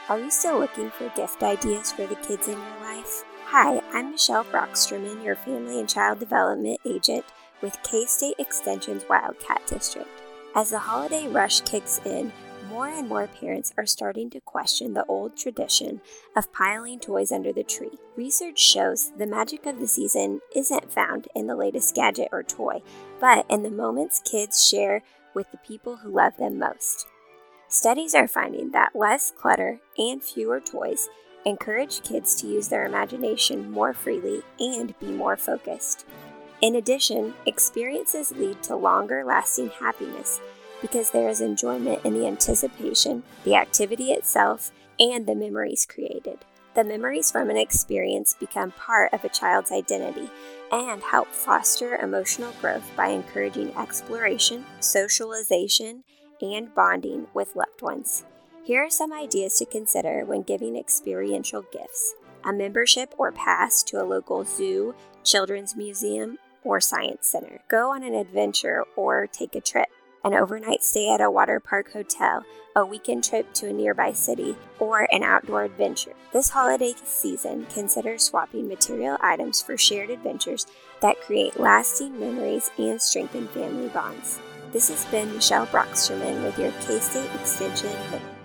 Are you still looking for gift ideas for the kids in your life? Hi, I'm Michelle Brocksterman, your Family and Child Development Agent with K-State Extension's Wildcat District. As the holiday rush kicks in, more and more parents are starting to question the old tradition of piling toys under the tree. Research shows the magic of the season isn't found in the latest gadget or toy, but in the moments kids share with the people who love them most. Studies are finding that less clutter and fewer toys encourage kids to use their imagination more freely and be more focused. In addition, experiences lead to longer-lasting happiness because there is enjoyment in the anticipation, the activity itself, and the memories created. The memories from an experience become part of a child's identity and help foster emotional growth by encouraging exploration, socialization, and bonding with loved ones. Here are some ideas to consider when giving experiential gifts: a membership or pass to a local zoo, children's museum, or science center. Go on an adventure or take a trip. An overnight stay at a water park hotel, a weekend trip to a nearby city, or an outdoor adventure. This holiday season, consider swapping material items for shared adventures that create lasting memories and strengthen family bonds. This has been Michelle Brocksterman with your K-State Extension Minute.